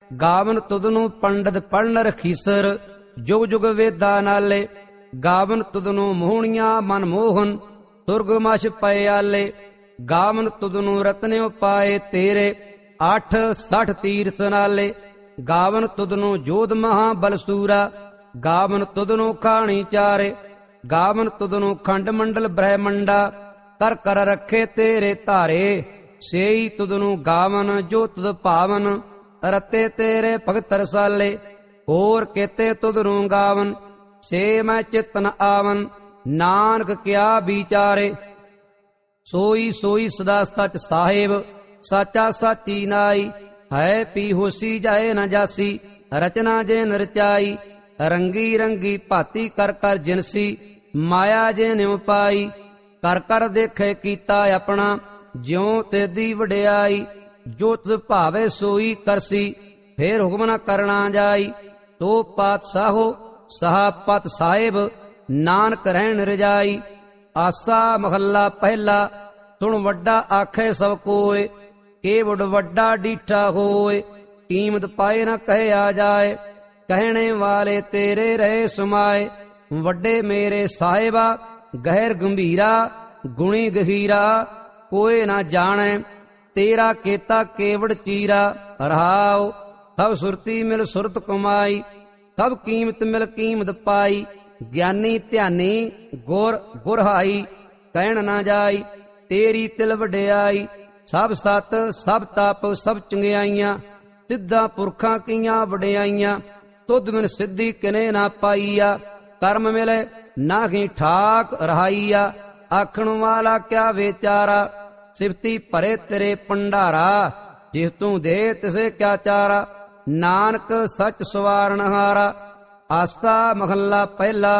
ਗਾਵਨ ਤੁਧਨੂੰ ਪੰਡਤ ਪੜਨ ਰਖੀਸਰ, ਜੁਗ ਜੁਗ ਵੇਦਾਂ ਨਾਲੇ। ਗਾਵਨ ਤੁਧਨੂੰ ਮੋਹਣੀਆਂ ਮਨ ਮੋਹਨ, ਸੁਰਗਮਛ ਪਏ ਆਲੇ। ਗਾਵਨ ਤੁਧਨੂੰ ਰਤਨਿਓ ਪਾਏ ਤੇਰੇ, 860 ਤੀਰਥ ਨਾਲੇ। ਗਾਵਨ ਤੁਧਨੂੰ ਜੋਧ ਮਹਾ ਬਲਸੂਰਾ, ਗਾਵਨ ਤੁਧਨੂੰ ਖਾਣੀ ਚਾਰੇ। ਗਾਵਨ ਤੁਧਨੂੰ ਖੰਡ ਮੰਡਲ ਬ੍ਰਹਮੰਡਾ, ਕਰ ਕਰ ਰੱਖੇ ਤੇਰੇ ਧਾਰੇ। ਸੇਈ ਤੁਧਨੂੰ ਗਾਵਨ ਜੋ ਤੁਧ ਭਾਵਨ, ਰਤੇ ਤੇਰੇ ਭਗਤ ਰਸਾਲੇ। ਹੋਰ ਕੇਤੇ ਤੁਧਨੂੰ ਗਾਵਨ, ਸੇ ਮੈਂ ਚਿਤਨ ਆਵਨ, ਨਾਨਕ ਕਿਆ ਵਿਚਾਰੇ। ਸੋਈ ਸੋਈ ਸਦਾ ਸਚ ਸਾਹਿਬ, ਸਾਚਾ ਸਾਚੀ ਨਾਈ। ਹੈ ਪੀ ਹੋਸੀ ਜਾਏ ਨ ਜਾਸੀ, ਰਚਨਾ ਜੇ ਨਰਚਾਈ। ਰੰਗੀ ਰੰਗੀ ਭਾਤੀ ਕਰ ਕਰ ਜਿਨਸੀ, ਮਾਇਆ ਜੇ ਨਿਉ ਪਾਈ। ਕਰ ਕਰ ਦੇਖੇ ਕੀਤਾ ਆਪਣਾ, ਜਿਉ ਤੇਦੀ ਵਡਿਆਈ। ਜੋ ਤੁਧ ਭਾਵੇ ਸੋਈ ਕਰਸੀ, ਫੇਰ ਹੁਕਮ ਨ ਕਰਨਾ ਜਾਈ। ਤੋ ਪਾਤਸ਼ਾਹੋ ਸਹਾ ਪਤ ਸਾਹਿਬ, ਨਾਨਕ ਰਹਿਣ ਰਜਾਈ। ਆਸਾ ਮਹੱਲਾ ਪਹਿਲਾ। ਸੁਣ ਵੱਡਾ ਆਖੇ ਸਭ ਕੋਏ, ਕੇਵਡ ਵੱਡਾ ਡੀਠਾ ਹੋਏ। ਕੀਮਤ ਪਾਏ ਨ ਕਹਿਆ ਜਾਏ, ਕਹਿਣੇ ਵਾਲੇ ਤੇਰੇ ਰਹੇ ਸਮਾਏ। ਵੱਡੇ ਮੇਰੇ ਸਾਹਿਬਾ ਗਹਿਰ ਗੰਭੀਰਾ, ਗੁਣੀ ਗਹੀਰਾ। ਕੋਏ ਨਾ ਜਾਣੈ ਤੇਰਾ ਕੀਤਾ ਕੇਵੜ ਚੀਰਾ। ਰਹਾਉ ਸਭ ਸੁਰਤੀ ਮਿਲ ਸੁਰਤ ਕਮਾਈ, ਸਭ ਕੀਮਤ ਮਿਲ ਕੀਮਤ ਪਾਈ। ਗਿਆਨੀ ਧਿਆਨੀ ਗੁਰ ਗੁਰਹਾਈ, ਕਹਿਣ ਨਾ ਜਾਈ ਤੇਰੀ ਤਿਲ ਵਡਿਆਈ। ਸਭ ਸਤ ਸਭ ਤਪ ਸਭ ਚੰਗਿਆਈਆਂ, ਸਿੱਧਾ ਪੁਰਖਾਂ ਕੀਆਂ ਵਡਿਆਈਆਂ। ਤੁਧ ਬਿਨ ਸਿੱਧੀ ਕਿਨੇ ਨਾ ਪਾਈਆ, ਕਰਮ ਮਿਲੇ ਨਾਹੀ ਠਾਕ ਰਹਾਈਆ। ਆਖਣ ਵਾਲਾ ਕਿਆ ਵਿਚਾਰਾ, ਸਿਫਤੀ ਭਰੇ ਤੇਰੇ ਭੰਡਾਰਾ। ਜਿਸ ਤੂੰ ਦੇ ਤਿਸੇ ਕਿਆ ਚਾਰਾ, ਨਾਨਕ ਸੱਚ ਸਵਾਰਨ ਹਾਰਾ। ਆਸਾ ਮਹੱਲਾ ਪਹਿਲਾ।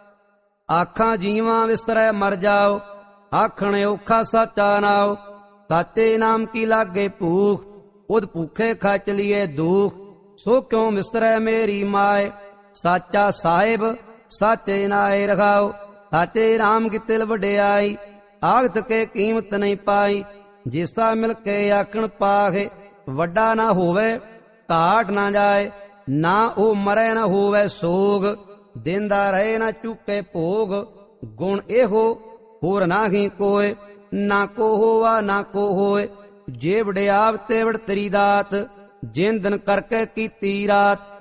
ਆਖਾਂ ਜੀਵਾਂ ਵਿਸਰੈ ਮਰ ਜਾਓ, ਆਖਣ ਔਖਾ ਸਾਚਾ ਨਾਉ। ਸਾਚੇ ਨਾਮ ਕੀ ਲਾਗੇ ਭੂਖ, ਉਦ ਭੂਖੇ ਖਚ ਲੀਏ ਦੁਖ। ਸੋ ਕਿਉ ਵਿਸਰੈ ਮੇਰੀ ਮਾਏ, ਸਾਚਾ ਸਾਹਿਬ ਸਾਚੇ ਨਾਏ ਰਖਾਓ। ਸਾਚੇ ਰਾਮ ਕੀ ਤਿਲ ਵਡਿਆਈ, ਆਖਤ ਕੇ ਕੀਮਤ ਨਹੀਂ ਪਾਈ। ਜਿਸਾ ਮਿਲ ਕੇ ਆਖਣ ਪਾਖੇ, ਵੱਡਾ ਨਾ ਹੋਵੇ ਘਾਟ ਨਾ ਜਾਏ। ਨਾ ਉਹ ਮਰੇ ਨਾ ਹੋਵੇ ਸੋਗ, ਦਿੰਦਾ ਰਹੇ ਨਾ ਚੁੱਕੇ ਭੋਗ। ਗੁਣ ਇਹੋ ਹੋਰ ਨਾਹੀ ਕੋਏ, ਨਾ ਕੋ ਹੋਵਾ ਨਾ ਕੋ ਹੋਏ। ਜੇ ਵਡਿਆਵ ਤੇ ਵਡ ਤੇਰੀ ਦਾਤ, ਜਿਨ ਦਿਨ ਕਰਕੇ ਕੀਤੀ ਰਾਤ।